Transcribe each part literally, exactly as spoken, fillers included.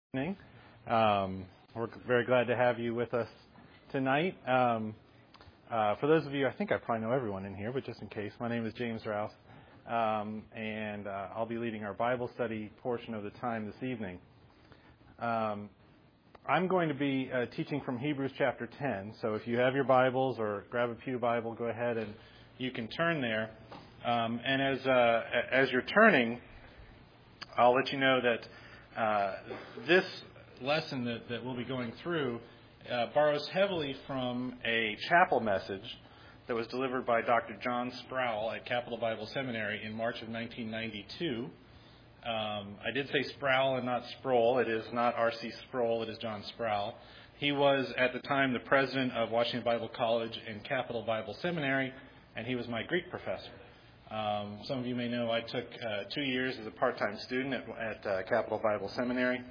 evening. Um, we're very glad to have you with us tonight. Um, uh, for those of you, I think I probably know everyone in here, but just in case, my name is James Rouse, um, and uh, I'll be leading our Bible study portion of the time this evening. Um, I'm going to be uh, teaching from Hebrews chapter ten, so if you have your Bibles or grab a pew Bible, go ahead and you can turn there. Um, and as uh, as you're turning, I'll let you know that Uh, this lesson that, that we'll be going through uh, borrows heavily from a chapel message that was delivered by Doctor John Sproul at Capital Bible Seminary in March of nineteen ninety-two. Um, I did say Sproul and not Sproul. It is not R C Sproul. It is John Sproul. He was, at the time, the president of Washington Bible College and Capital Bible Seminary, and he was my Greek professor. Um, some of you may know I took uh, two years as a part-time student at, at uh, Capital Bible Seminary,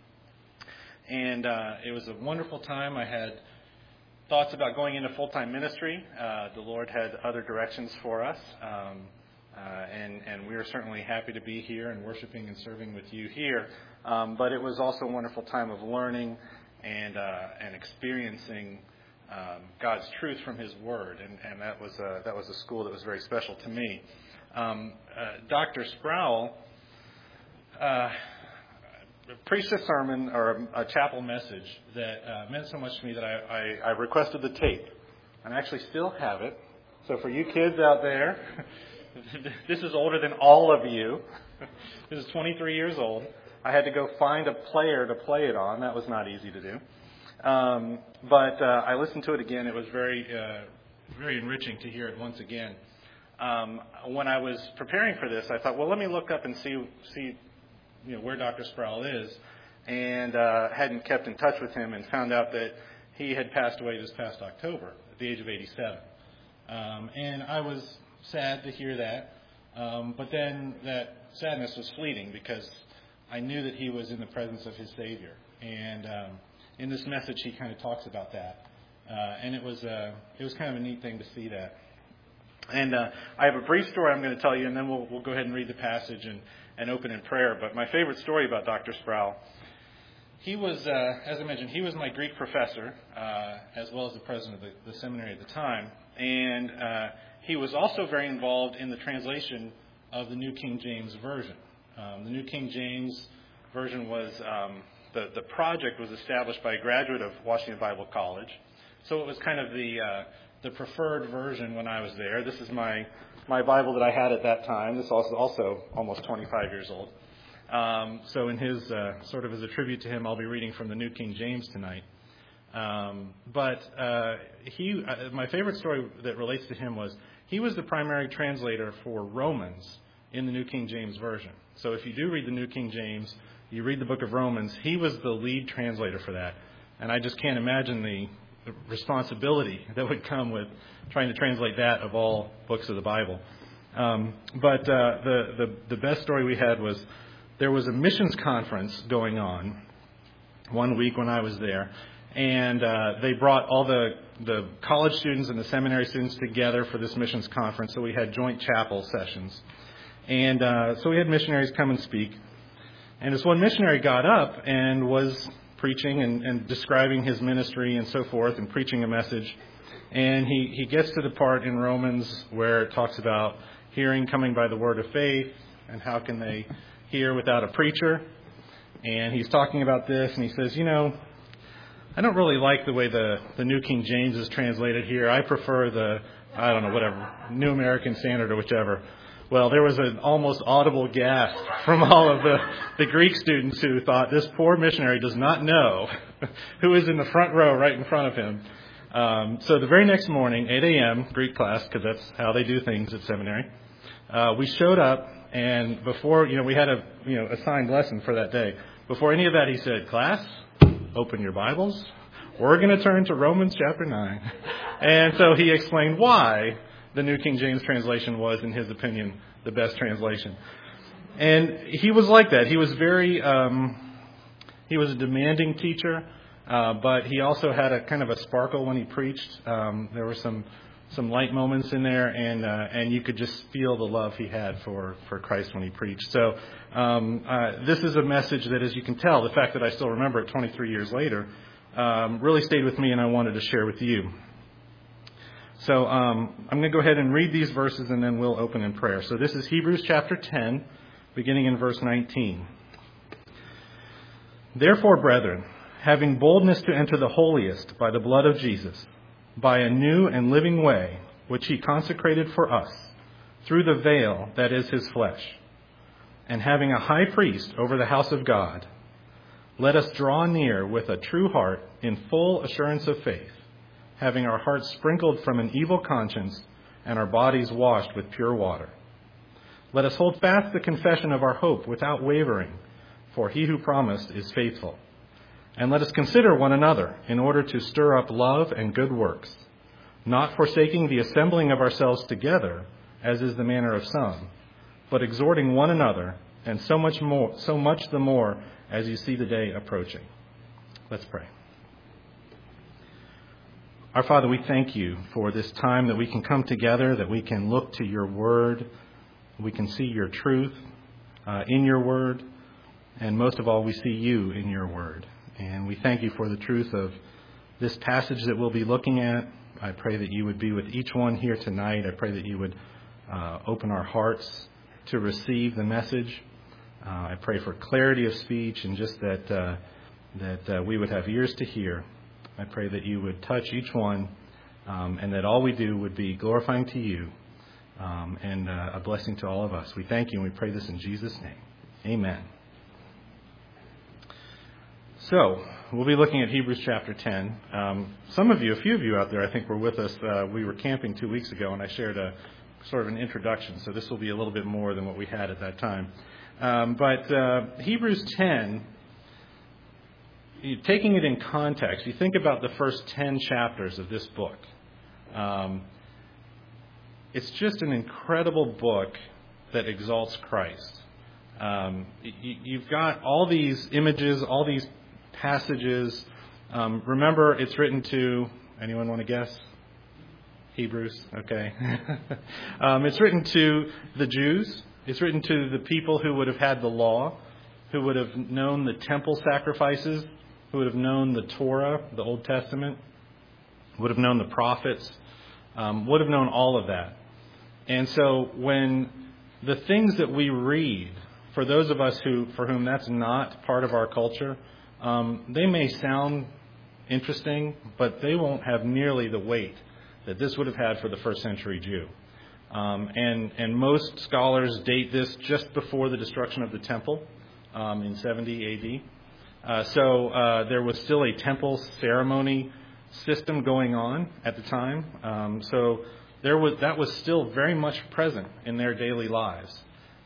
and uh, it was a wonderful time. I had thoughts about going into full-time ministry. Uh, the Lord had other directions for us, um, uh, and, and we are certainly happy to be here and worshiping and serving with you here. Um, but it was also a wonderful time of learning and uh, and experiencing Um, God's truth from His Word, and, and that was a, that was a school that was very special to me. Um, uh, Doctor Sproul uh, preached a sermon or a, a chapel message that uh, meant so much to me that I, I, I requested the tape, and I actually still have it. So for you kids out there, this is older than all of you. This is twenty-three years old. I had to go find a player to play it on. That was not easy to do. Um, but uh, I listened to it again. It was very, uh, very enriching to hear it once again. Um, when I was preparing for this, I thought, well, let me look up and see, see, you know, where Doctor Sproul is, and uh, hadn't kept in touch with him, and found out that he had passed away this past October at the age of eighty-seven. Um, and I was sad to hear that, um, but then that sadness was fleeting because I knew that he was in the presence of his Savior, and um, in this message, he kind of talks about that, uh, and it was uh, it was kind of a neat thing to see that. And uh, I have a brief story I'm going to tell you, and then we'll we'll go ahead and read the passage and, and open in prayer. But my favorite story about Doctor Sproul, he was, uh, as I mentioned, he was my Greek professor, uh, as well as the president of the, the seminary at the time, and uh, he was also very involved in the translation of the New King James Version. Um, the New King James Version was um, The, the project was established by a graduate of Washington Bible College, so it was kind of the uh, the preferred version when I was there. This is my my Bible that I had at that time. This is also, also almost twenty-five years old. Um, so in his uh, sort of as a tribute to him, I'll be reading from the New King James tonight. Um, but uh, he, uh, my favorite story that relates to him was he was the primary translator for Romans in the New King James Version. So if you do read the New King James, you read the book of Romans, he was the lead translator for that. And I just can't imagine the, the responsibility that would come with trying to translate that of all books of the Bible. Um, but uh, the, the, the best story we had was there was a missions conference going on one week when I was there. And uh, they brought all the, the college students and the seminary students together for this missions conference. So we had joint chapel sessions. And uh, so we had missionaries come and speak. And this one missionary got up and was preaching and, and describing his ministry and so forth and preaching a message. And he, he gets to the part in Romans where it talks about hearing coming by the word of faith and how can they hear without a preacher. And he's talking about this and he says, you know, I don't really like the way the, the New King James is translated here. I prefer the, I don't know, whatever, New American Standard or whichever. Well, there was an almost audible gasp from all of the, the Greek students who thought this poor missionary does not know who is in the front row right in front of him. Um, so the very next morning, eight a.m., Greek class, because that's how they do things at seminary, uh, we showed up, and before, you know, we had a, you know, assigned lesson for that day. Before any of that, he said, class, open your Bibles. We're going to turn to Romans chapter nine. And so he explained why the New King James translation was, in his opinion, the best translation. And he was like that. He was very, um, he was a demanding teacher, uh, but he also had a kind of a sparkle when he preached. Um, there were some some light moments in there, and uh, and you could just feel the love he had for, for Christ when he preached. So um, uh, this is a message that, as you can tell, the fact that I still remember it twenty-three years later, um, really stayed with me, and I wanted to share with you. So um, I'm going to go ahead and read these verses, and then we'll open in prayer. So this is Hebrews chapter ten, beginning in verse nineteen. Therefore, brethren, having boldness to enter the holiest by the blood of Jesus, by a new and living way, which he consecrated for us, through the veil that is his flesh, and having a high priest over the house of God, let us draw near with a true heart in full assurance of faith, having our hearts sprinkled from an evil conscience and our bodies washed with pure water. Let us hold fast the confession of our hope without wavering, for he who promised is faithful. And let us consider one another in order to stir up love and good works, not forsaking the assembling of ourselves together, as is the manner of some, but exhorting one another, and so much more, so much the more as you see the day approaching. Let's pray. Our Father, we thank you for this time that we can come together, that we can look to your word, we can see your truth uh, in your word, and most of all, we see you in your word. And we thank you for the truth of this passage that we'll be looking at. I pray that you would be with each one here tonight. I pray that you would uh, open our hearts to receive the message. Uh, I pray for clarity of speech and just that uh, that uh, we would have ears to hear. I pray that you would touch each one um, and that all we do would be glorifying to you um, and uh, a blessing to all of us. We thank you and we pray this in Jesus' name. Amen. So, we'll be looking at Hebrews chapter ten. Um, some of you, a few of you out there, I think were with us. Uh, we were camping two weeks ago, and I shared a sort of an introduction. So this will be a little bit more than what we had at that time. Um, but uh, Hebrews ten, you, taking it in context, you think about the first ten chapters of this book. Um, it's just an incredible book that exalts Christ. Um, you, you've got all these images, all these passages. Um, remember, it's written to, anyone want to guess? Hebrews, okay. um, it's written to the Jews. It's written to the people who would have had the law, who would have known the temple sacrifices, who would have known the Torah, the Old Testament, would have known the prophets, um, would have known all of that. And so when the things that we read, for those of us who, for whom that's not part of our culture, um, they may sound interesting, but they won't have nearly the weight that this would have had for the first century Jew. Um, and, and most scholars date this just before the destruction of the temple um, in seventy A D. Uh, so uh, there was still a temple ceremony system going on at the time. Um, so there was that was still very much present in their daily lives.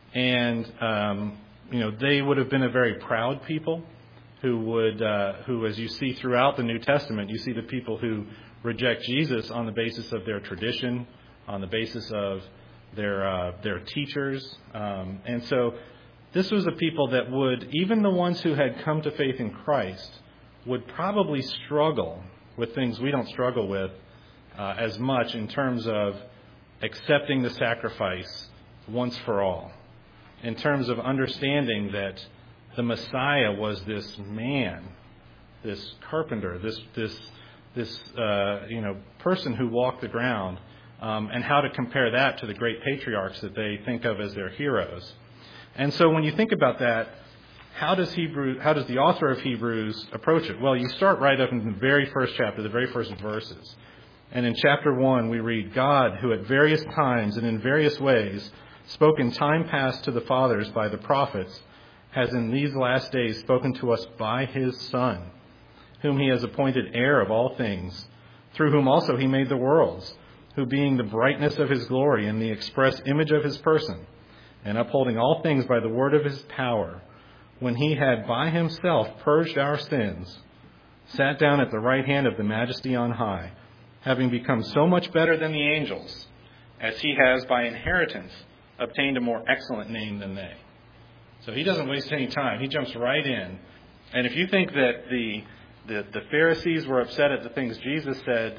And, um, you know, they would have been a very proud people who would, uh, who, as you see throughout the New Testament, you see the people who reject Jesus on the basis of their tradition, on the basis of their uh, their teachers. Um, and so this was a people that would, even the ones who had come to faith in Christ, would probably struggle with things we don't struggle with uh, as much in terms of accepting the sacrifice once for all, in terms of understanding that the Messiah was this man, this carpenter, this this this uh, you know person who walked the ground, um, and how to compare that to the great patriarchs that they think of as their heroes. And so when you think about that, how does Hebrew, how does the author of Hebrews approach it? Well, you start right up in the very first chapter, the very first verses. And in chapter one, we read, God, who at various times and in various ways spoke in time past to the fathers by the prophets, has in these last days spoken to us by his Son, whom he has appointed heir of all things, through whom also he made the worlds, who being the brightness of his glory and the express image of his person, and upholding all things by the word of his power, when he had by himself purged our sins, sat down at the right hand of the Majesty on high, having become so much better than the angels, as he has by inheritance obtained a more excellent name than they. So he doesn't waste any time. He jumps right in. And if you think that the, the the Pharisees were upset at the things Jesus said,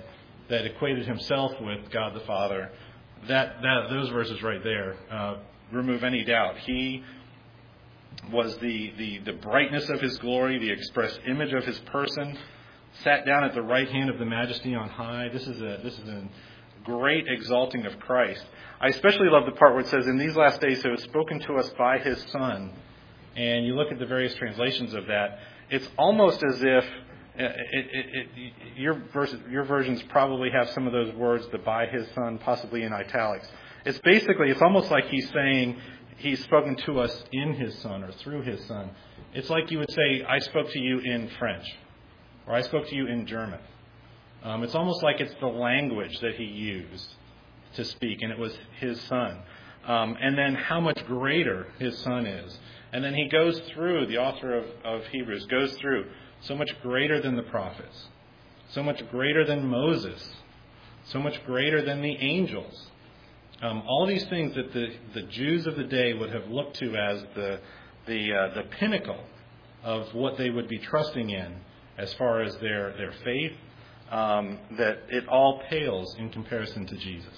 that equated himself with God the Father, that, that those verses right there uh, remove any doubt. He was the, the, the brightness of his glory, the express image of his person, sat down at the right hand of the Majesty on high. This is a this is a great exalting of Christ. I especially love the part where it says, in these last days it was spoken to us by his Son. And you look at the various translations of that, it's almost as if it, it, it, it, your, verse, your versions probably have some of those words, the by his Son, possibly in italics. It's basically, it's almost like he's saying he's spoken to us in his Son or through his Son. It's like you would say, I spoke to you in French, or I spoke to you in German. Um, it's almost like it's the language that he used to speak, and it was his Son. Um, and then how much greater his Son is. And then he goes through, the author of, of Hebrews goes through, so much greater than the prophets, so much greater than Moses, so much greater than the angels. Um, all these things that the, the Jews of the day would have looked to as the the uh, the pinnacle of what they would be trusting in as far as their, their faith, um, that it all pales in comparison to Jesus.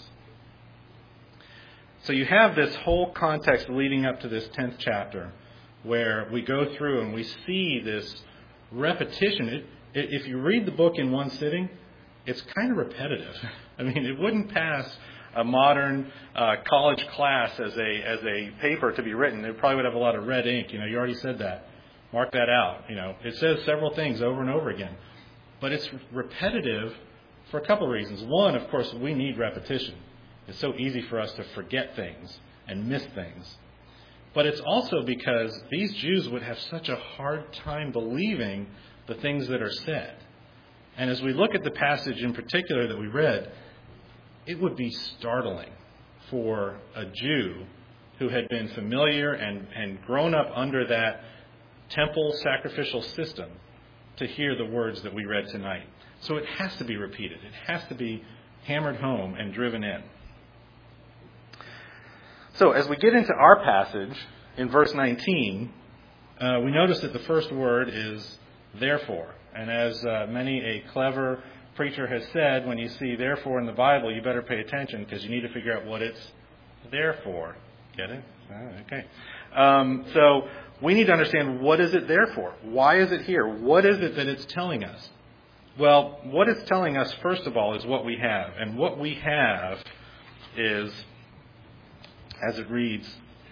So you have this whole context leading up to this tenth chapter where we go through and we see this repetition. It, it, if you read the book in one sitting, it's kind of repetitive. I mean, it wouldn't pass a modern uh, college class as a as a paper to be written. It probably would have a lot of red ink. You know, you already said that. Mark that out. You know, it says several things over and over again. But it's repetitive for a couple of reasons. One, of course, we need repetition. It's so easy for us to forget things and miss things. But it's also because these Jews would have such a hard time believing the things that are said. And as we look at the passage in particular that we read, it would be startling for a Jew who had been familiar and, and grown up under that temple sacrificial system to hear the words that we read tonight. So it has to be repeated. It has to be hammered home and driven in. So as we get into our passage in verse nineteen, uh, we notice that the first word is therefore. And as uh, many a clever preacher has said, when you see therefore in the Bible, you better pay attention because you need to figure out what it's there for. Get it? Ah, okay. Um, so we need to understand, what is it there for? Why is it here? What is it that it's telling us? Well, what it's telling us, first of all, is what we have. And what we have is, as it reads,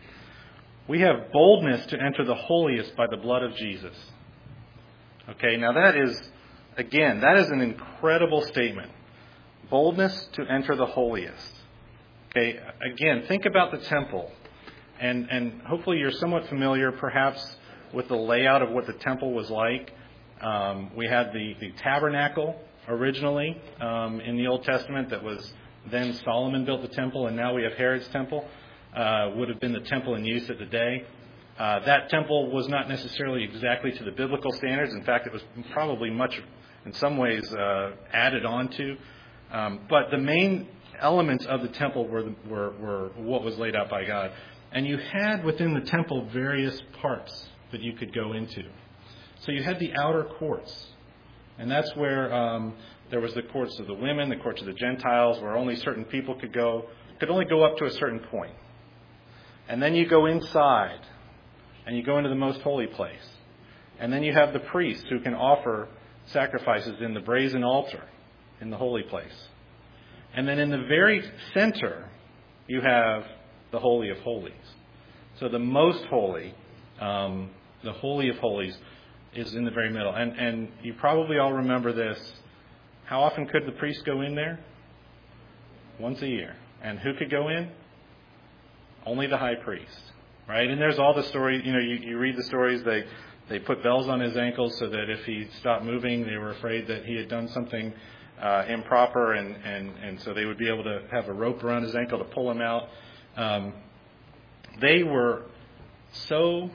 we have boldness to enter the holiest by the blood of Jesus. Okay, now that is, again, that is an incredible statement. Boldness to enter the holiest. Okay, again, think about the temple. And, and hopefully you're somewhat familiar, perhaps, with the layout of what the temple was like. Um, we had the, the tabernacle originally um, in the Old Testament that was, then Solomon built the temple, and now we have Herod's temple. Uh, would have been the temple in use at the day. Uh, that temple was not necessarily exactly to the biblical standards. In fact, it was probably much, in some ways, uh, added on to. Um, but the main elements of the temple were, were, were what was laid out by God. And you had within the temple various parts that you could go into. So you had the outer courts. And that's where um, there was the courts of the women, the courts of the Gentiles, where only certain people could go, could only go up to a certain point. And then you go inside, and you go into the most holy place. And then you have the priests who can offer sacrifices in the brazen altar in the holy place. And then in the very center, you have the Holy of Holies. So the most holy, um, the Holy of Holies, is in the very middle. And, and you probably all remember this. How often could the priest go in there? Once a year. And who could go in? Only the high priest, right? And there's all the stories, you know, you, you read the stories, they, they put bells on his ankles so that if he stopped moving, they were afraid that he had done something uh, improper, and, and, and so they would be able to have a rope around his ankle to pull him out. Um, they were so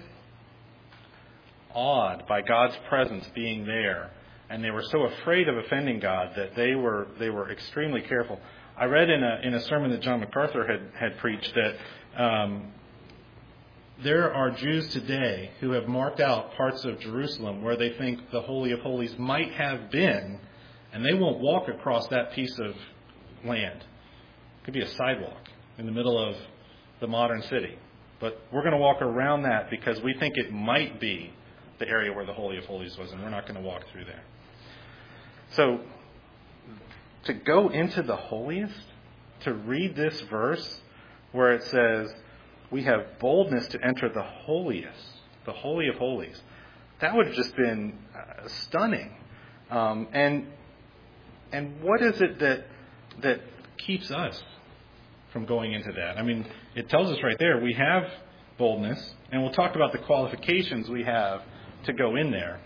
awed by God's presence being there, and they were so afraid of offending God that they were they were extremely careful. I read in a in a sermon that John MacArthur had, had preached that um, there are Jews today who have marked out parts of Jerusalem where they think the Holy of Holies might have been And they won't walk across that piece of land. It could be a sidewalk in the middle of the modern city. But we're going to walk around that because we think it might be the area where the Holy of Holies was, and we're not going to walk through there. So, to go into the holiest, to read this verse where it says, we have boldness to enter the holiest, the Holy of Holies, that would have just been uh, stunning. Um, and and what is it that that keeps us from going into that? I mean, it tells us right there, we have boldness, and we'll talk about the qualifications we have to go in there.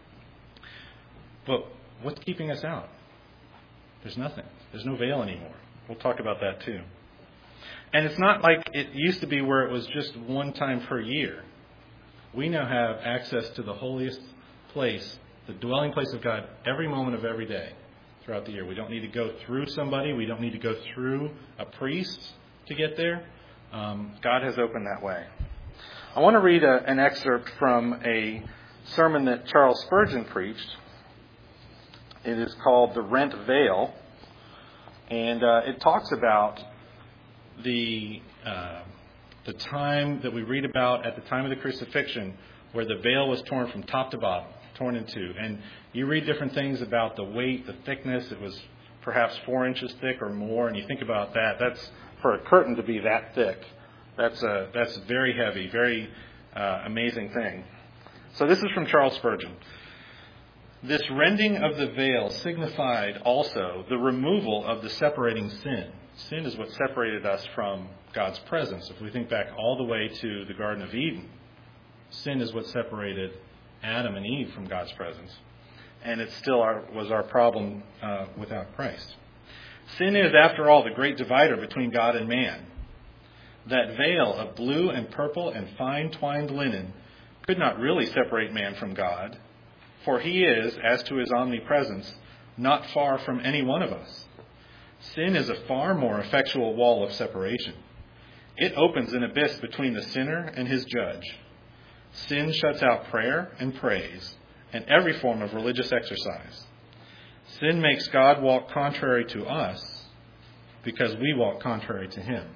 But what's keeping us out? There's nothing. There's no veil anymore. We'll talk about that too. And it's not like it used to be where it was just one time per year. We now have access to the holiest place, the dwelling place of God, every moment of every day throughout the year. We don't need to go through somebody. We don't need to go through a priest to get there. Um, God has opened that way. I want to read a, an excerpt from a sermon that Charles Spurgeon preached. It is called The Rent Veil. And uh, it talks about the uh, the time that we read about at the time of the crucifixion, where the veil was torn from top to bottom, torn in two. And you read different things about the weight, the thickness. It was perhaps four inches thick or more. And you think about that. That's for a curtain to be that thick. That's a that's very heavy, very uh, amazing thing. So this is from Charles Spurgeon. This rending of the veil signified also the removal of the separating sin. Sin is what separated us from God's presence. If we think back all the way to the Garden of Eden, sin is what separated Adam and Eve from God's presence. And it still our, was our problem uh, without Christ. Sin is, after all, the great divider between God and man. That veil of blue and purple and fine twined linen could not really separate man from God, for he is, as to his omnipresence, not far from any one of us. Sin is a far more effectual wall of separation. It opens an abyss between the sinner and his judge. Sin shuts out prayer and praise and every form of religious exercise. Sin makes God walk contrary to us because we walk contrary to him.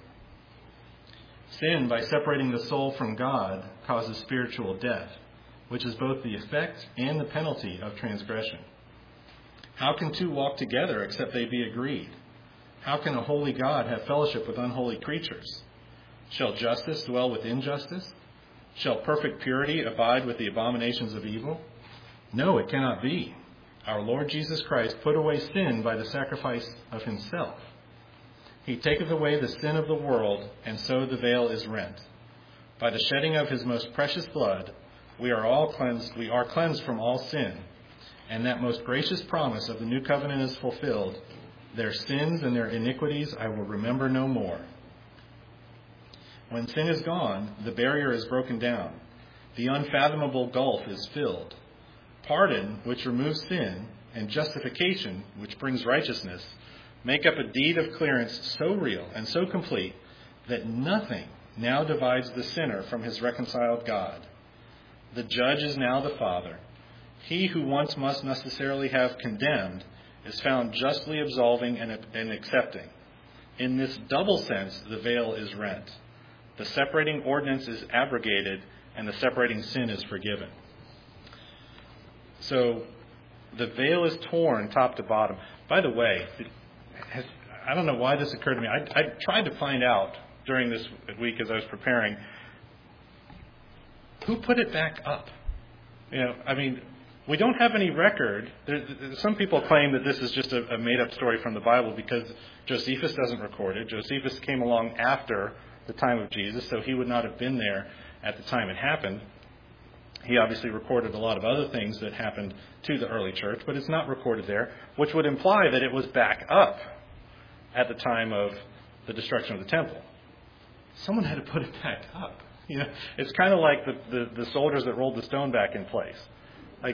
Sin, by separating the soul from God, causes spiritual death, which is both the effect and the penalty of transgression. How can two walk together except they be agreed? How can a holy God have fellowship with unholy creatures? Shall justice dwell with injustice? Shall perfect purity abide with the abominations of evil? No, it cannot be. Our Lord Jesus Christ put away sin by the sacrifice of himself. He taketh away the sin of the world, and so the veil is rent. By the shedding of his most precious blood, we are all cleansed, we are cleansed from all sin, and that most gracious promise of the new covenant is fulfilled. Their sins and their iniquities I will remember no more. When sin is gone, the barrier is broken down. The unfathomable gulf is filled. Pardon, which removes sin, and justification, which brings righteousness, make up a deed of clearance so real and so complete that nothing now divides the sinner from his reconciled God. The judge is now the Father. He who once must necessarily have condemned is found justly absolving and, and accepting. In this double sense, the veil is rent. The separating ordinance is abrogated, and the separating sin is forgiven. So, the veil is torn top to bottom. By the way, it has, I don't know why this occurred to me. I, I tried to find out during this week as I was preparing, who put it back up? You know, I mean, we don't have any record. There, some people claim that this is just a, a made-up story from the Bible because Josephus doesn't record it. Josephus came along after the time of Jesus, so he would not have been there at the time it happened. He obviously recorded a lot of other things that happened to the early church, but it's not recorded there, which would imply that it was back up at the time of the destruction of the temple. Someone had to put it back up. You know, it's kind of like the, the, the soldiers that rolled the stone back in place. Like,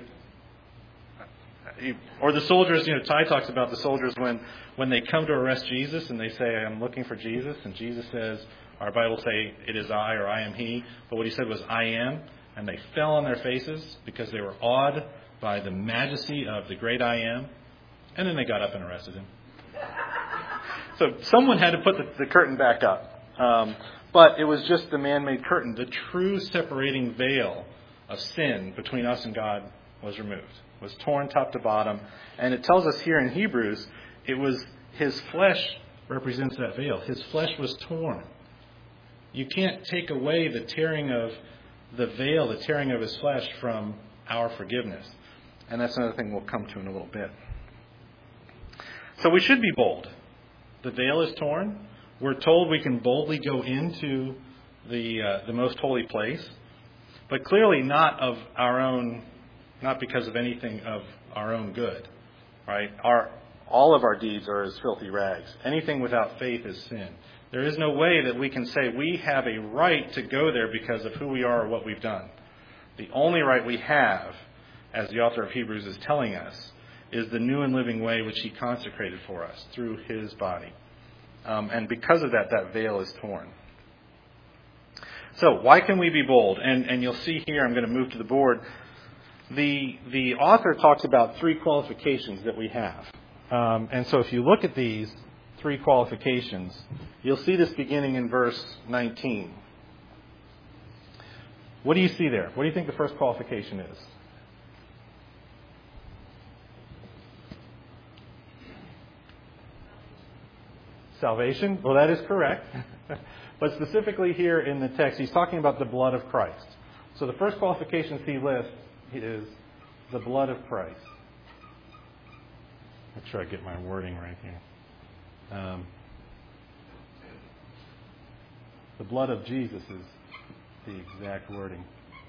or the soldiers, you know, Ty talks about the soldiers when, when they come to arrest Jesus and they say, I'm looking for Jesus, and Jesus says, our Bible say, it is I or I am he, but what he said was, I am, and they fell on their faces because they were awed by the majesty of the great I am, And then they got up and arrested him. So someone had to put the, the curtain back up. Um, but it was just the man-made curtain. The true separating veil of sin between us and God was removed, was torn top to bottom. And it tells us here in Hebrews, it was his flesh represents that veil. His flesh was torn. You can't take away the tearing of the veil, the tearing of his flesh from our forgiveness. And that's another thing we'll come to in a little bit. So we should be bold. The veil is torn. We're told we can boldly go into the uh, the most holy place, but clearly not of our own, not because of anything of our own good, right? Our all of our deeds are as filthy rags. Anything without faith is sin. There is no way that we can say we have a right to go there because of who we are or what we've done. The only right we have, as the author of Hebrews is telling us, is the new and living way which he consecrated for us through his body. Um, and because of that, that veil is torn. So why can we be bold? And, and you'll see here, I'm going to move to the board. The, the author talks about three qualifications that we have. Um, and so if you look at these three qualifications, you'll see this beginning in verse nineteen. What do you see there? What do you think the first qualification is? Salvation? Well, that is correct. But specifically here in the text, he's talking about the blood of Christ. So the first qualification he lists is the blood of Christ. Make sure I get my wording right here. Um, the blood of Jesus is the exact wording.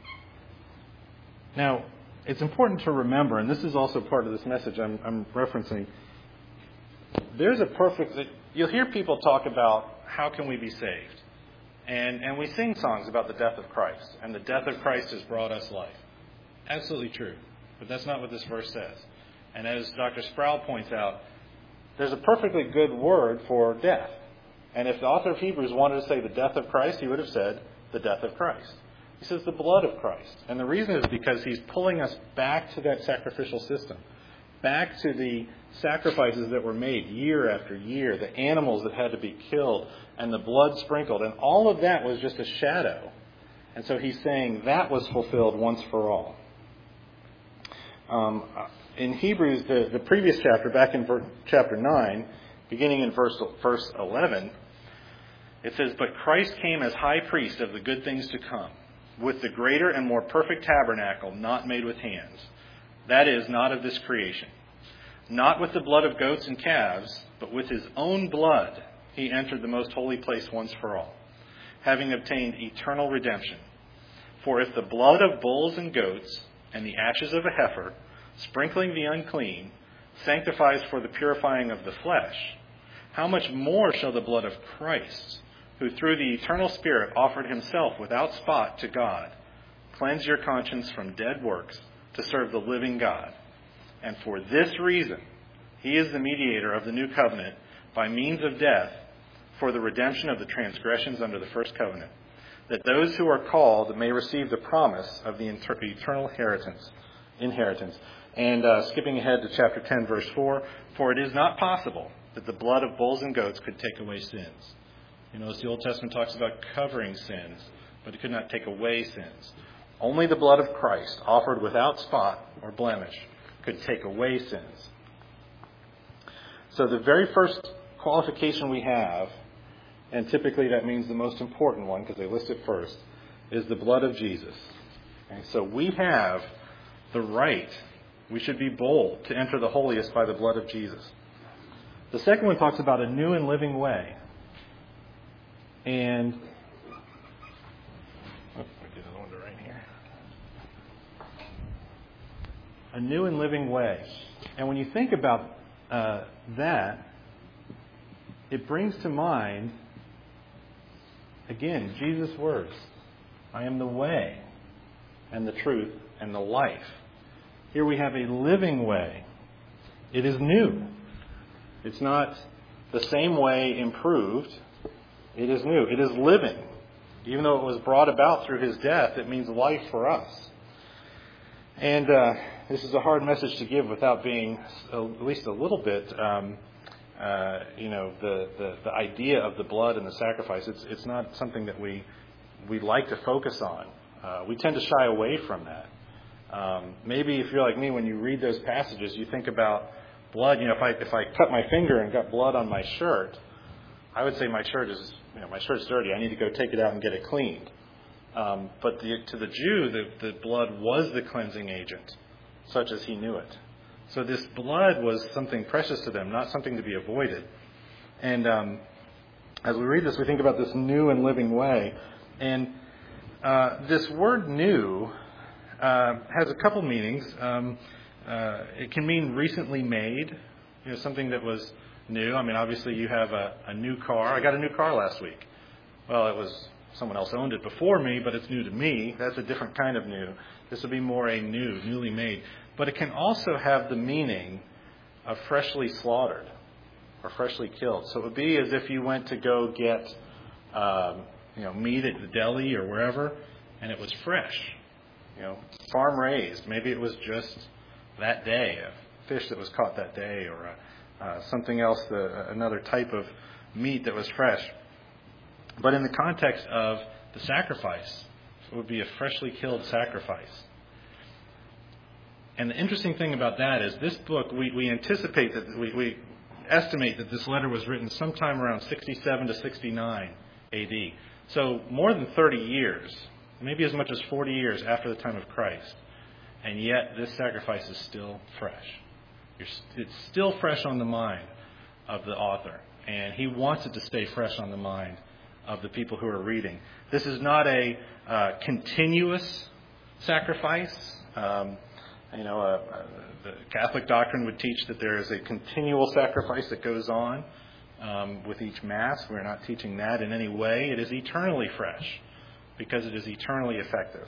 Now, it's important to remember, and this is also part of this message I'm, I'm referencing, there's a perfect... You'll hear people talk about how can we be saved. And, and we sing songs about the death of Christ. And the death of Christ has brought us life. Absolutely true. But that's not what this verse says. And as Doctor Sproul points out, there's a perfectly good word for death. And if the author of Hebrews wanted to say the death of Christ, he would have said the death of Christ. He says the blood of Christ. And the reason is because he's pulling us back to that sacrificial system. Back to the sacrifices that were made year after year, the animals that had to be killed, and the blood sprinkled. And all of that was just a shadow. And so he's saying that was fulfilled once for all. Um, in Hebrews, the, the previous chapter, back in ver- chapter nine, beginning in verse, verse eleven, it says, "But Christ came as high priest of the good things to come, with the greater and more perfect tabernacle not made with hands. That is, not of this creation. Not with the blood of goats and calves, but with his own blood he entered the most holy place once for all, having obtained eternal redemption. For if the blood of bulls and goats and the ashes of a heifer, sprinkling the unclean, sanctifies for the purifying of the flesh, how much more shall the blood of Christ, who through the eternal Spirit offered himself without spot to God, cleanse your conscience from dead works to serve the living God. And for this reason, he is the mediator of the new covenant by means of death for the redemption of the transgressions under the first covenant, that those who are called may receive the promise of the eternal inheritance. inheritance. And uh, skipping ahead to chapter ten, verse four, for it is not possible that the blood of bulls and goats could take away sins. You know, as the Old Testament talks about covering sins, but it could not take away sins. Only the blood of Christ, offered without spot or blemish, could take away sins. So the very first qualification we have, and typically that means the most important one because they list it first, is the blood of Jesus. Okay, so we have the right, we should be bold to enter the holiest by the blood of Jesus. The second one talks about a new and living way. And oh, I get it under right here. A new and living way. And when you think about uh, that, it brings to mind, again, Jesus' words. I am the way and the truth and the life. Here we have a living way. It is new. It's not the same way improved. It is new. It is living. Even though it was brought about through his death, it means life for us. And uh, this is a hard message to give without being at least a little bit, um, uh, you know, the, the, the idea of the blood and the sacrifice. It's it's not something that we we like to focus on. Uh, we tend to shy away from that. Um, maybe if you're like me, when you read those passages, you think about blood. You know, if I if I cut my finger and got blood on my shirt, I would say my shirt is, you know, my shirt's dirty. I need to go take it out and get it cleaned. Um, but the, to the Jew, the, the blood was the cleansing agent, such as he knew it. So this blood was something precious to them, not something to be avoided. And um, as we read this, we think about this new and living way. And uh, this word new uh, has a couple meanings. Um, uh, it can mean recently made, you know, something that was new. I mean, obviously you have a, a new car. I got a new car last week. Well, it was someone else owned it before me, but it's new to me. That's a different kind of new. This would be more a new, newly made. But it can also have the meaning of freshly slaughtered or freshly killed. So it would be as if you went to go get um, you know, meat at the deli or wherever, and it was fresh, you know, farm raised. Maybe it was just that day, a fish that was caught that day, or a, uh, something else, the, another type of meat that was fresh. But in the context of the sacrifice, it would be a freshly killed sacrifice. And the interesting thing about that is this book, we, we anticipate that, we, we estimate that this letter was written sometime around sixty-seven to sixty-nine A D. So more than thirty years, maybe as much as forty years after the time of Christ. And yet this sacrifice is still fresh. You're, it's still fresh on the mind of the author. And he wants it to stay fresh on the mind of the people who are reading. This is not a uh, continuous sacrifice. Um, you know, uh, uh, the Catholic doctrine would teach that there is a continual sacrifice that goes on um, with each Mass. We're not teaching that in any way. It is eternally fresh because it is eternally effective.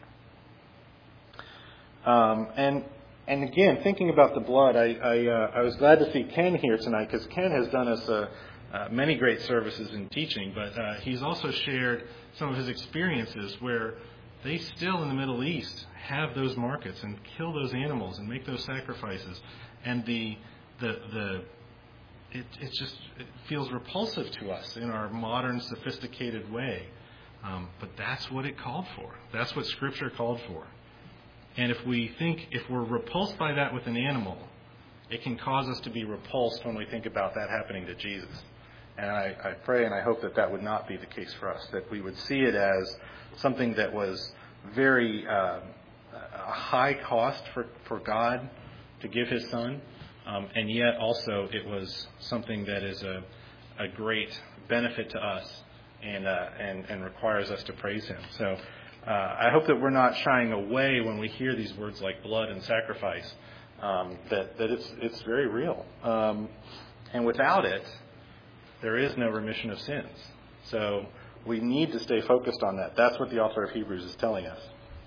Um, and and again, thinking about the blood, I I, uh, I was glad to see Ken here tonight, because Ken has done us a Uh, many great services in teaching, but uh, he's also shared some of his experiences where they still in the Middle East have those markets and kill those animals and make those sacrifices, and the the the it it just it feels repulsive to us in our modern sophisticated way, um, but that's what it called for. That's what Scripture called for. And if we think if we're repulsed by that with an animal, it can cause us to be repulsed when we think about that happening to Jesus. And I, I pray and I hope that that would not be the case for us, that we would see it as something that was very uh, a high cost for, for God to give his Son, um, and yet also it was something that is a, a great benefit to us and, uh, and, and requires us to praise him. So uh, I hope that we're not shying away when we hear these words like blood and sacrifice, um, that, that it's, it's very real. Um, and without it, there is no remission of sins. So we need to stay focused on that. That's what the author of Hebrews is telling us.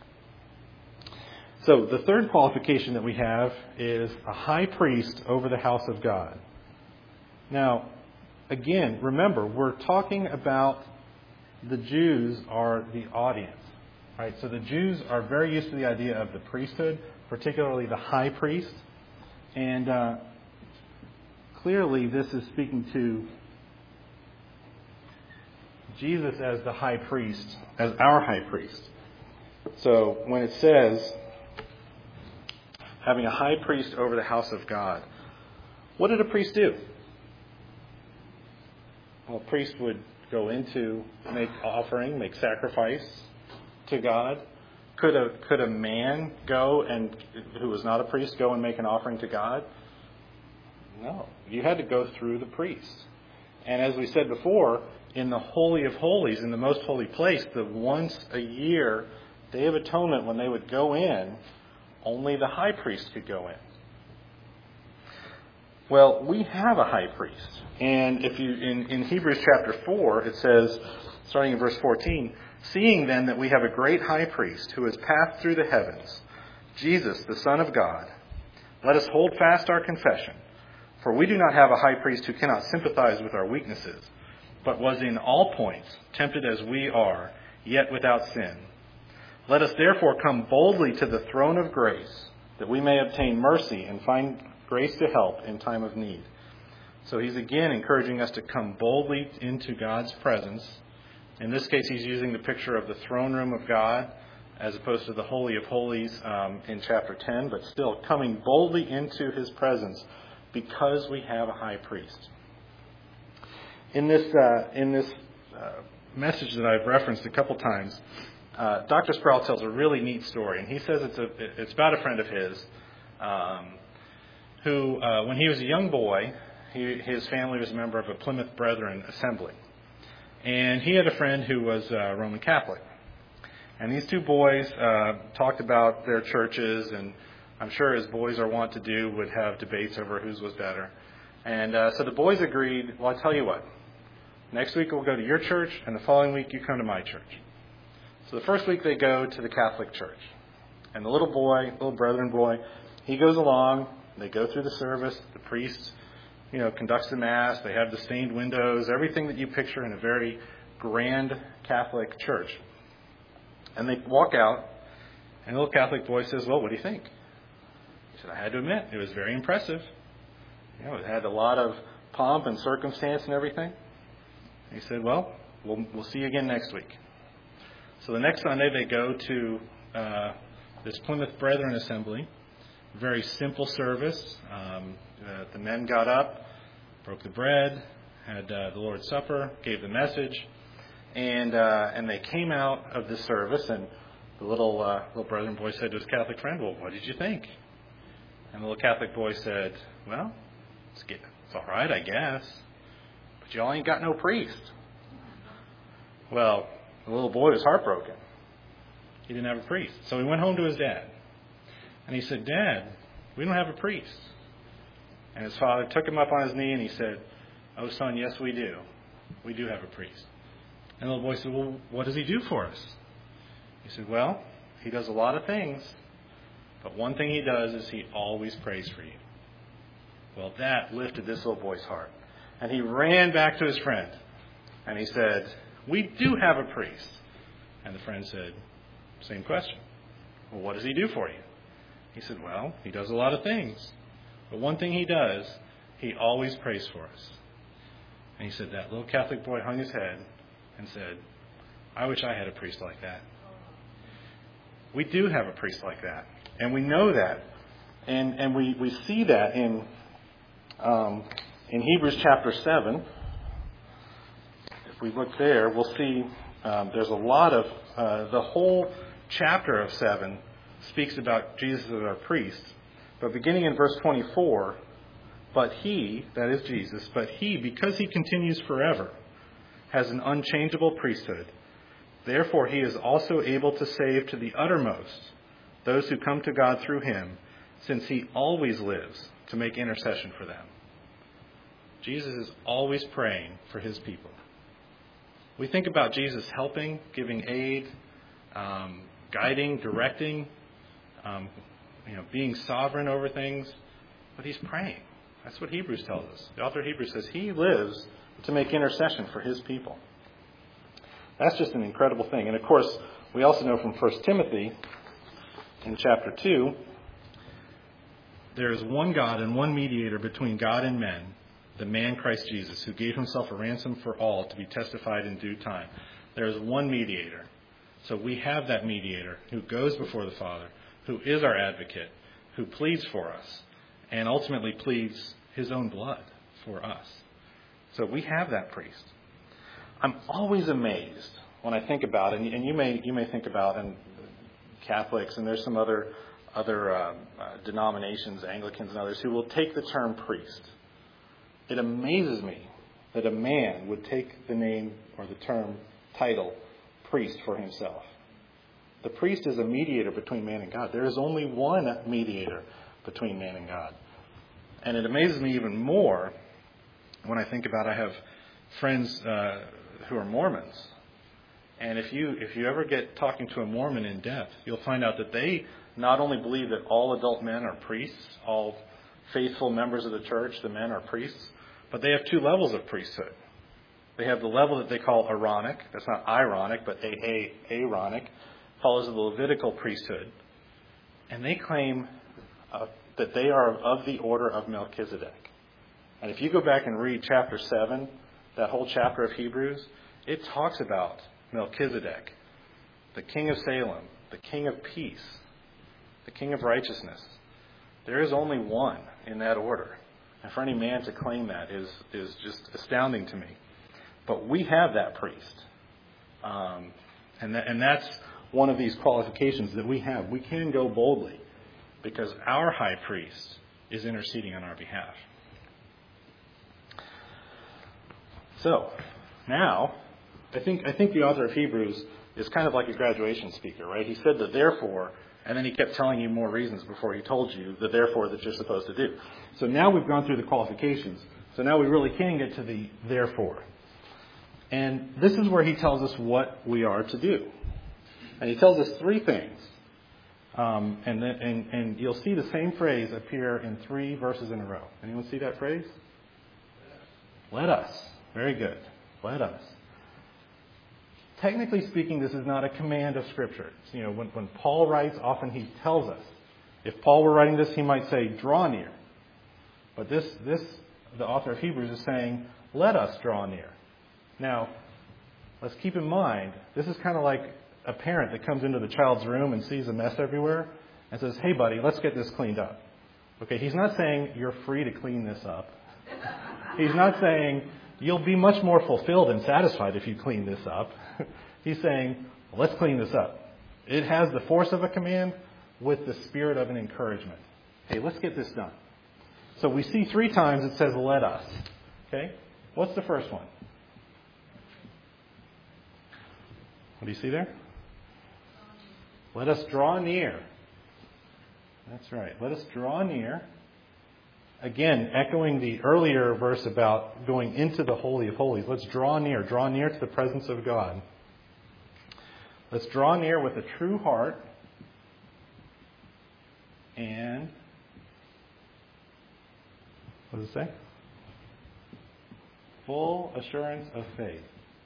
So the third qualification that we have is a high priest over the house of God. Now, again, remember, we're talking about the Jews are the audience. Right? So the Jews are very used to the idea of the priesthood, particularly the high priest. And uh, clearly this is speaking to Jesus as the high priest, as our high priest. So when it says, having a high priest over the house of God, what did a priest do? Well, a priest would go in to make offering, make sacrifice to God. Could a could a man go and, who was not a priest, go and make an offering to God? No. You had to go through the priest. And as we said before, in the Holy of Holies, in the most holy place, the once a year Day of Atonement, when they would go in, only the high priest could go in. Well, we have a high priest. And if you in, in Hebrews chapter four, it says, starting in verse fourteen, "Seeing then that we have a great high priest who has passed through the heavens, Jesus, the Son of God, let us hold fast our confession. For we do not have a high priest who cannot sympathize with our weaknesses, but was in all points tempted as we are, yet without sin. Let us therefore come boldly to the throne of grace, that we may obtain mercy and find grace to help in time of need. So he's again encouraging us to come boldly into God's presence. In this case, he's using the picture of the throne room of God as opposed to the Holy of Holies um, in chapter ten, but still coming boldly into his presence because we have a high priest. In this uh, in this uh, message that I've referenced a couple times, uh, Doctor Sproul tells a really neat story, and he says it's a it's about a friend of his um, who, uh, when he was a young boy, he, his family was a member of a Plymouth Brethren assembly, and he had a friend who was uh, Roman Catholic. And these two boys uh, talked about their churches, and I'm sure, as boys are wont to do, would have debates over whose was better. And uh, so the boys agreed, well, I'll tell you what, next week we'll go to your church, and the following week you come to my church. So the first week they go to the Catholic church. And the little boy, little brethren boy, he goes along, they go through the service, the priest, you know, conducts the Mass, they have the stained windows, everything that you picture in a very grand Catholic church. And they walk out, and the little Catholic boy says, well, what do you think? He said, I had to admit, it was very impressive. You know, it had a lot of pomp and circumstance and everything. And he said, well, well, we'll see you again next week. So the next Sunday, they go to uh, this Plymouth Brethren assembly. Very simple service. Um, uh, the men got up, broke the bread, had uh, the Lord's Supper, gave the message. And uh, and they came out of the service, and the little uh, little brethren boy said to his Catholic friend, well, what did you think? And the little Catholic boy said, well, it's, it's all right, I guess. But y'all ain't got no priest. Well, the little boy was heartbroken. He didn't have a priest. So he went home to his dad. And he said, Dad, we don't have a priest. And his father took him up on his knee and he said, oh, son, yes, we do. We do have a priest. And the little boy said, well, what does he do for us? He said, well, he does a lot of things, but one thing he does is he always prays for you. Well, that lifted this little boy's heart. And he ran back to his friend, and he said, we do have a priest. And the friend said, same question. Well, what does he do for you? He said, well, he does a lot of things, but one thing he does, he always prays for us. And he said, that little Catholic boy hung his head and said, I wish I had a priest like that. We do have a priest like that. And we know that. And and we, we see that in um, in Hebrews chapter seven. If we look there, we'll see um, there's a lot of, uh, the whole chapter of seven speaks about Jesus as our priest. But beginning in verse twenty-four, but he, that is Jesus, but he, because he continues forever, has an unchangeable priesthood. Therefore, he is also able to save to the uttermost those who come to God through him, since he always lives to make intercession for them. Jesus is always praying for his people. We think about Jesus helping, giving aid, um, guiding, directing, um, you know, being sovereign over things, but he's praying. That's what Hebrews tells us. The author of Hebrews says he lives to make intercession for his people. That's just an incredible thing. And of course, we also know from First Timothy in chapter two, there is one God and one mediator between God and men, the man Christ Jesus, who gave himself a ransom for all to be testified in due time. There is one mediator. So we have that mediator who goes before the Father, who is our advocate, who pleads for us, and ultimately pleads his own blood for us. So we have that priest. I'm always amazed when I think about it, and, and you may you may think about and Catholics, and there's some other other uh, uh, denominations, Anglicans and others, who will take the term priest. It amazes me that a man would take the name or the term title priest for himself. The priest is a mediator between man and God. There is only one mediator between man and God. And it amazes me even more when I think about, I have friends uh, who are Mormons. And if you if you ever get talking to a Mormon in depth, you'll find out that they not only believe that all adult men are priests, all faithful members of the church, the men are priests, but they have two levels of priesthood. They have the level that they call Aaronic. That's not ironic, but a a Aaronic. Follows the Levitical priesthood. And they claim uh, that they are of the order of Melchizedek. And if you go back and read chapter seven, that whole chapter of Hebrews, it talks about Melchizedek, the king of Salem, the king of peace, the king of righteousness. There is only one in that order. And for any man to claim that is, is just astounding to me. But we have that priest. Um, and, that, and that's one of these qualifications that we have. We can go boldly because our high priest is interceding on our behalf. So, now, I think I think the author of Hebrews is kind of like a graduation speaker, right? He said the therefore, and then he kept telling you more reasons before he told you the therefore that you're supposed to do. So now we've gone through the qualifications. So now we really can get to the therefore. And this is where he tells us what we are to do. And he tells us three things. Um, and, then, and, and you'll see the same phrase appear in three verses in a row. Anyone see that phrase? Let us. Very good. Let us. Technically speaking, this is not a command of Scripture. You know, when, when Paul writes, often he tells us. If Paul were writing this, he might say, draw near. But this, this, the author of Hebrews is saying, let us draw near. Now, let's keep in mind, this is kind of like a parent that comes into the child's room and sees a mess everywhere and says, hey, buddy, let's get this cleaned up. Okay, he's not saying you're free to clean this up. He's not saying you'll be much more fulfilled and satisfied if you clean this up. He's saying, let's clean this up. It has the force of a command with the spirit of an encouragement. Hey, let's get this done. So we see three times it says, let us. Okay? What's the first one? What do you see there? Let us draw near. That's right. Let us draw near. Again, echoing the earlier verse about going into the Holy of Holies. Let's draw near. Draw near to the presence of God. Let's draw near with a true heart and, what does it say? Full assurance of faith.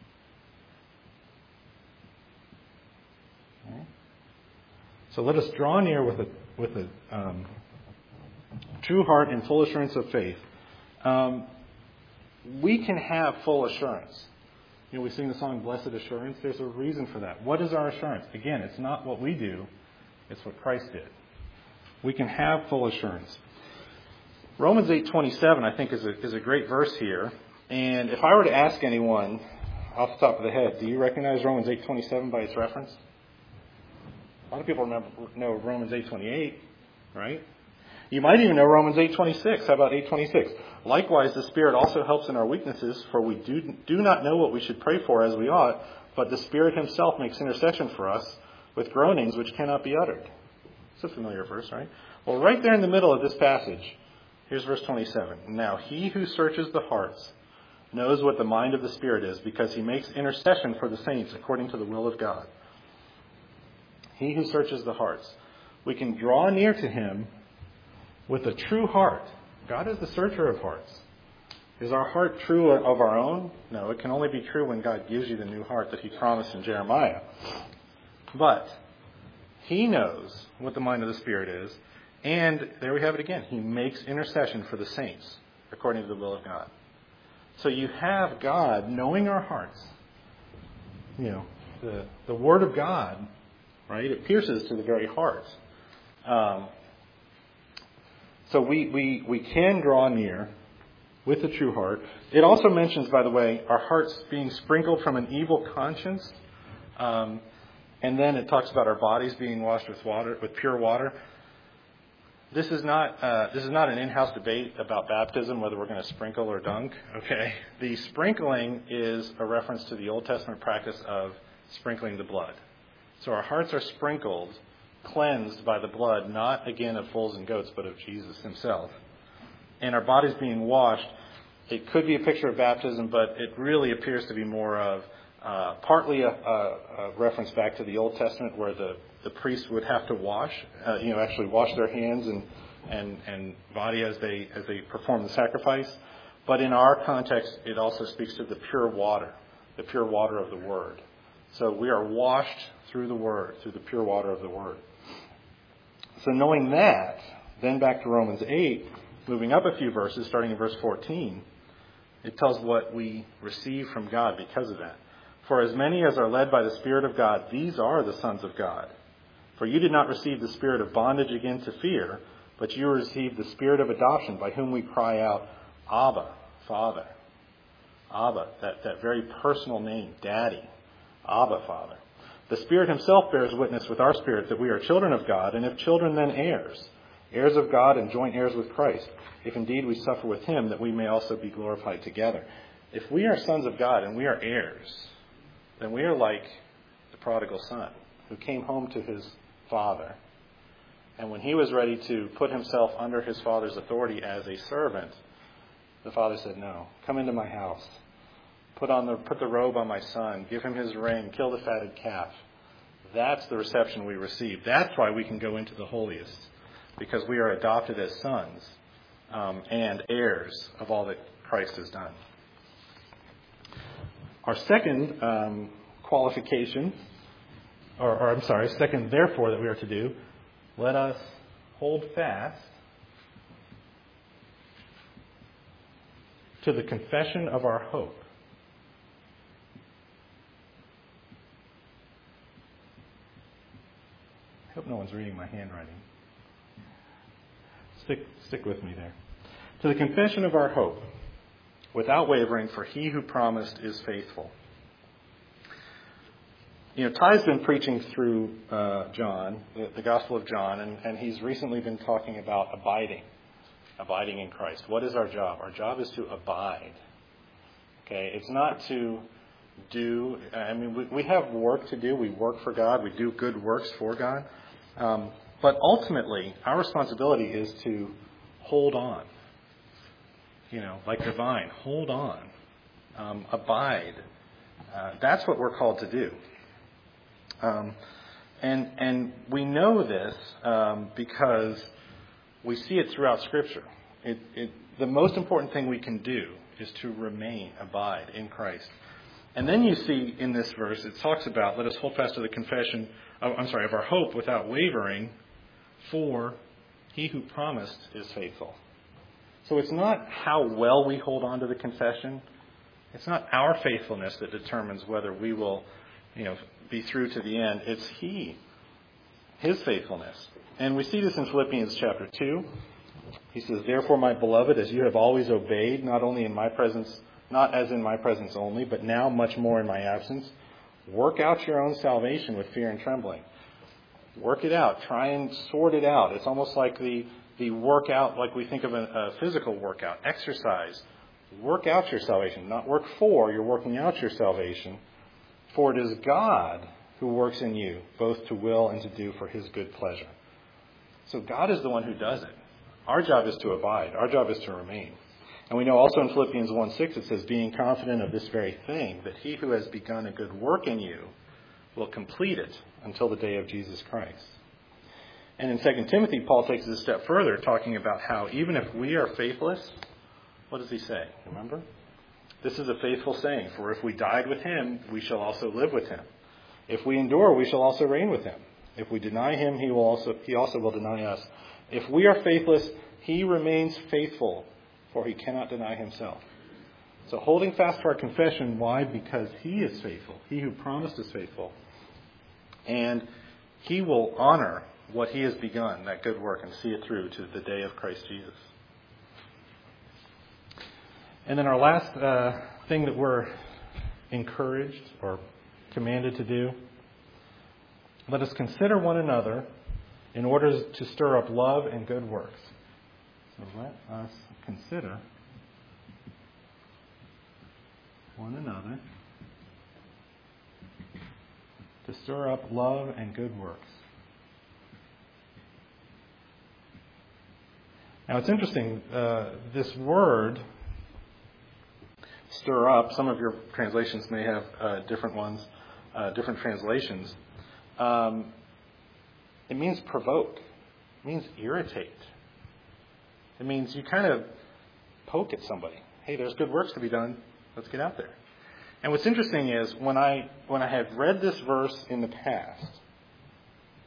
Okay. So let us draw near with a with a um, true heart and full assurance of faith. Um, we can have full assurance. You know, we sing the song Blessed Assurance. There's a reason for that. What is our assurance? Again, it's not what we do. It's what Christ did. We can have full assurance. Romans eight twenty-seven, I think, is a, is a great verse here. And if I were to ask anyone off the top of the head, do you recognize Romans eight twenty-seven by its reference? A lot of people remember, know Romans eight twenty-eight, right? You might even know Romans eight twenty-six. How about eight twenty-six? Likewise, the Spirit also helps in our weaknesses, for we do, do not know what we should pray for as we ought, but the Spirit himself makes intercession for us with groanings which cannot be uttered. It's a familiar verse, right? Well, right there in the middle of this passage, here's verse twenty-seven. Now, he who searches the hearts knows what the mind of the Spirit is, because he makes intercession for the saints according to the will of God. He who searches the hearts. We can draw near to him with a true heart. God is the searcher of hearts. Is our heart true of our own? No, it can only be true when God gives you the new heart that he promised in Jeremiah. But he knows what the mind of the Spirit is. And there we have it again. He makes intercession for the saints according to the will of God. So you have God knowing our hearts. You know, the, the Word of God, right? It pierces to the very heart. Um, so we, we, we can draw near with a true heart. It also mentions, by the way, our hearts being sprinkled from an evil conscience. Um, and then it talks about our bodies being washed with water, with pure water. This is not uh, this is not an in-house debate about baptism, whether we're going to sprinkle or dunk. Okay, the sprinkling is a reference to the Old Testament practice of sprinkling the blood. So our hearts are sprinkled, cleansed by the blood, not again of bulls and goats, but of Jesus himself. And our bodies being washed, it could be a picture of baptism, but it really appears to be more of uh, partly a, a, a reference back to the Old Testament, where the, the priest would have to wash, uh, you know, actually wash their hands and and and body as they as they perform the sacrifice. But in our context, it also speaks to the pure water, the pure water of the Word. So we are washed through the Word, through the pure water of the Word. So knowing that, then back to Romans eight, moving up a few verses, starting in verse fourteen, it tells what we receive from God because of that. For as many as are led by the Spirit of God, these are the sons of God. For you did not receive the spirit of bondage again to fear, but you received the spirit of adoption, by whom we cry out, Abba, Father. Abba, that, that very personal name, Daddy. Abba, Father. The Spirit himself bears witness with our spirit that we are children of God, and if children, then heirs. Heirs of God and joint heirs with Christ, if indeed we suffer with him, that we may also be glorified together. If we are sons of God and we are heirs, then we are like the prodigal son who came home to his father. And when he was ready to put himself under his father's authority as a servant, the father said, no, come into my house. Put on the put the robe on my son. Give him his ring. Kill the fatted calf. That's the reception we receive. That's why we can go into the holiest, because we are adopted as sons um, and heirs of all that Christ has done. Our second um, qualification, or, or I'm sorry, second therefore that we are to do, let us hold fast to the confession of our hope. I hope no one's reading my handwriting. Stick, stick with me there. To the confession of our hope, without wavering, for he who promised is faithful. You know, Ty's been preaching through uh, John, the, the Gospel of John, and, and he's recently been talking about abiding, abiding in Christ. What is our job? Our job is to abide. Okay, it's not to do, I mean, we, we have work to do. We work for God. We do good works for God. Um, but ultimately, our responsibility is to hold on. You know, like the vine, hold on, um, abide. Uh, that's what we're called to do. Um, and and we know this um, because we see it throughout Scripture. It, it, the most important thing we can do is to remain, abide in Christ. And then you see in this verse, it talks about, let us hold fast to the confession, oh, I'm sorry, of our hope without wavering, for he who promised is faithful. So it's not how well we hold on to the confession. It's not our faithfulness that determines whether we will, you know, be through to the end. It's he, his faithfulness. And we see this in Philippians chapter two. He says, therefore, my beloved, as you have always obeyed, not only in my presence, not as in my presence only, but now much more in my absence, work out your own salvation with fear and trembling. Work it out. Try and sort it out. It's almost like the The workout, like we think of a, a physical workout, exercise. Work out your salvation. Not work for, you're working out your salvation. For it is God who works in you, both to will and to do for his good pleasure. So God is the one who does it. Our job is to abide. Our job is to remain. And we know also in Philippians one six it says, being confident of this very thing, that he who has begun a good work in you will complete it until the day of Jesus Christ. And in Second Timothy, Paul takes it a step further, talking about how even if we are faithless, what does he say? Remember? This is a faithful saying, for if we died with him, we shall also live with him. If we endure, we shall also reign with him. If we deny him, he will also he also will deny us. If we are faithless, he remains faithful, for he cannot deny himself. So holding fast to our confession, why? Because he is faithful. He who promised is faithful. And he will honor what he has begun, that good work, and see it through to the day of Christ Jesus. And then our last uh, thing that we're encouraged or commanded to do, let us consider one another in order to stir up love and good works. So let us consider one another to stir up love and good works. Now it's interesting, uh, this word, stir up, some of your translations may have uh, different ones, uh, different translations. Um, it means provoke. It means irritate. It means you kind of poke at somebody. Hey, there's good works to be done. Let's get out there. And what's interesting is when I when I have read this verse in the past,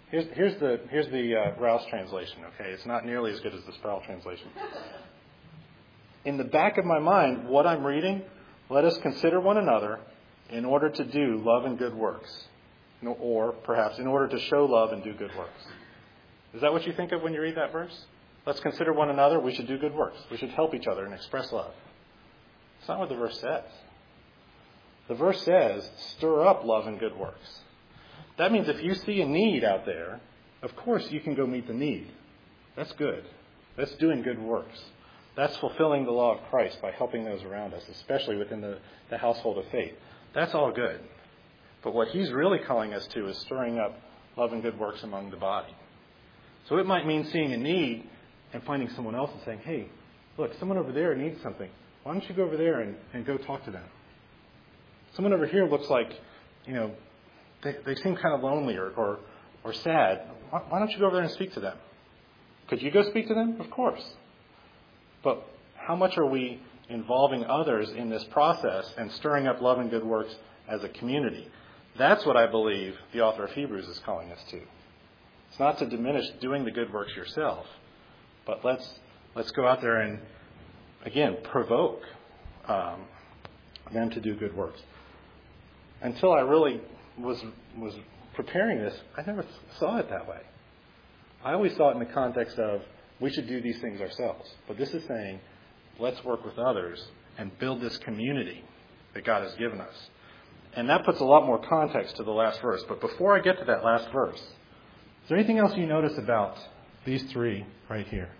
Here's, here's the, here's the uh, Rouse translation, okay? It's not nearly as good as the Sproul translation. In the back of my mind, what I'm reading, let us consider one another in order to do love and good works. Or perhaps in order to show love and do good works. Is that what you think of when you read that verse? Let's consider one another. We should do good works. We should help each other and express love. It's not what the verse says. The verse says, stir up love and good works. That means if you see a need out there, of course you can go meet the need. That's good. That's doing good works. That's fulfilling the law of Christ by helping those around us, especially within the, the household of faith. That's all good. But what he's really calling us to is stirring up love and good works among the body. So it might mean seeing a need and finding someone else and saying, hey, look, someone over there needs something. Why don't you go over there and, and go talk to them? Someone over here looks like, you know, they, they seem kind of lonely or, or, or sad. Why, why don't you go over there and speak to them? Could you go speak to them? Of course. But how much are we involving others in this process and stirring up love and good works as a community? That's what I believe the author of Hebrews is calling us to. It's not to diminish doing the good works yourself, but let's let's go out there and, again, provoke um, them to do good works. Until I really was was preparing this, I never saw it that way. I always saw it in the context of we should do these things ourselves. But this is saying, let's work with others and build this community that God has given us. And that puts a lot more context to the last verse. But before I get to that last verse, is there anything else you notice about these three right here?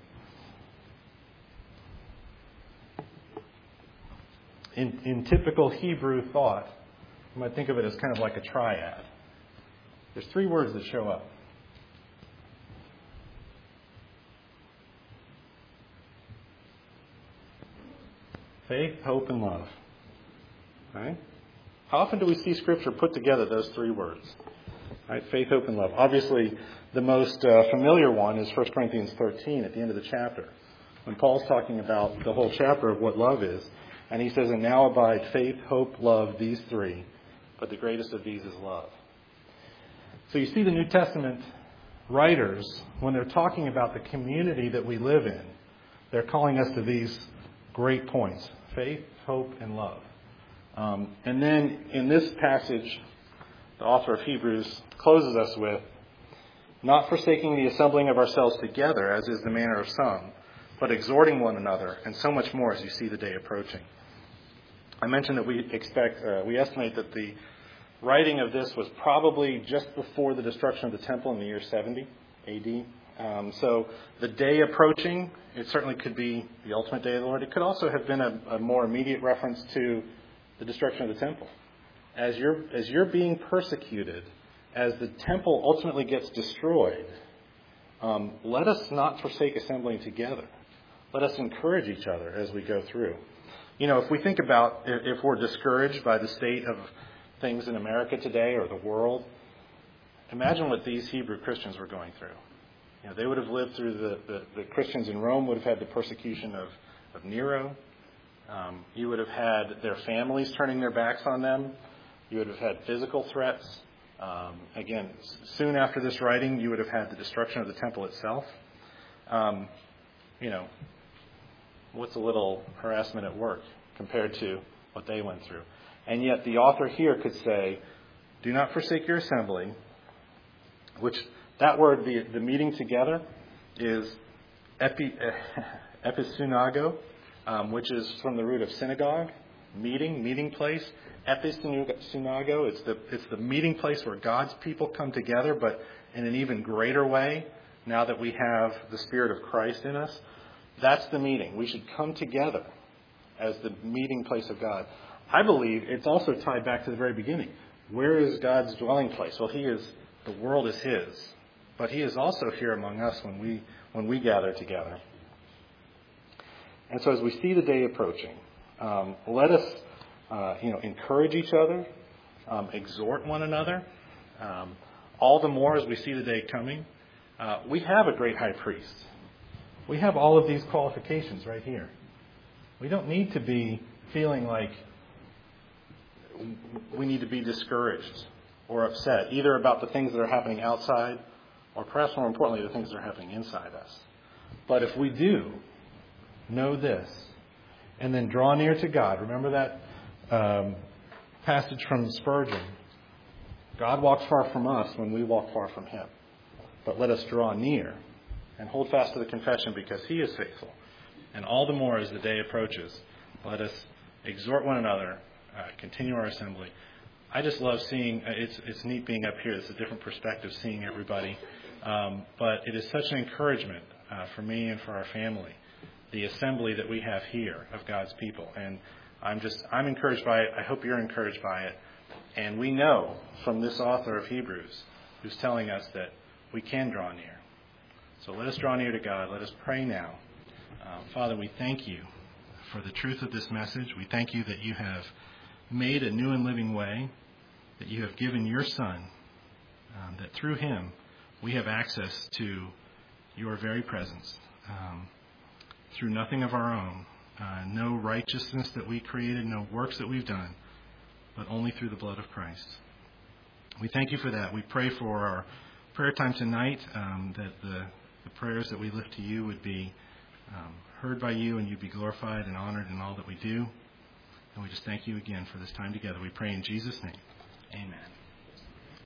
In, in typical Hebrew thought, you might think of it as kind of like a triad. There's three words that show up. Faith, hope, and love. Right? How often do we see Scripture put together those three words? Right? Faith, hope, and love. Obviously, the most uh, familiar one is First Corinthians thirteen at the end of the chapter, when Paul's talking about the whole chapter of what love is. And he says, and now abide faith, hope, love, these three, but the greatest of these is love. So you see the New Testament writers, when they're talking about the community that we live in, they're calling us to these great points: faith, hope, and love. Um, and then in this passage, the author of Hebrews closes us with, not forsaking the assembling of ourselves together, as is the manner of some, but exhorting one another, and so much more as you see the day approaching. I mentioned that we expect, uh, we estimate that the writing of this was probably just before the destruction of the temple in the year seventy A D. Um, so the day approaching, it certainly could be the ultimate day of the Lord. It could also have been a, a more immediate reference to the destruction of the temple. As you're, as you're being persecuted, as the temple ultimately gets destroyed, um, let us not forsake assembling together. Let us encourage each other as we go through. You know, if we think about if we're discouraged by the state of things in America today or the world, imagine what these Hebrew Christians were going through. You know, they would have lived through the, the, the Christians in Rome would have had the persecution of, of Nero. Um, you would have had their families turning their backs on them. You would have had physical threats. Um, again, soon after this writing, you would have had the destruction of the temple itself. Um, you know, what's a little harassment at work compared to what they went through? And yet the author here could say, do not forsake your assembly, which that word, the, the meeting together, is epi, episynago, um, which is from the root of synagogue, meeting, meeting place. Episynago, it's the, it's the meeting place where God's people come together, but in an even greater way now that we have the Spirit of Christ in us. That's the meeting. We should come together as the meeting place of God. I believe it's also tied back to the very beginning. Where is God's dwelling place? Well, He is, the world is His. But He is also here among us when we when we gather together. And so as we see the day approaching, um, let us uh, you know, encourage each other, um, exhort one another, um, all the more as we see the day coming. Uh, we have a great high priest. We have all of these qualifications right here. We don't need to be feeling like we need to be discouraged or upset, either about the things that are happening outside or perhaps more importantly, the things that are happening inside us. But if we do know this, and then draw near to God, remember that um, passage from Spurgeon, God walks far from us when we walk far from Him. But let us draw near and hold fast to the confession, because He is faithful. And all the more as the day approaches, let us exhort one another, uh, continue our assembly. I just love seeing, uh, it's it's neat being up here. It's a different perspective, seeing everybody. Um, but it is such an encouragement uh, for me and for our family, the assembly that we have here of God's people. And I'm just, I'm encouraged by it. I hope you're encouraged by it. And we know from this author of Hebrews, who's telling us that we can draw near. So let us draw near to God. Let us pray now. Um, Father, we thank you for the truth of this message. We thank you that you have made a new and living way, that you have given your Son, um, that through him we have access to your very presence, um, through nothing of our own, uh, no righteousness that we created, no works that we've done, but only through the blood of Christ. We thank you for that. We pray for our prayer time tonight, um, that the, the prayers that we lift to you would be um, heard by you, and you'd be glorified and honored in all that we do. And we just thank you again for this time together. We pray in Jesus' name. Amen.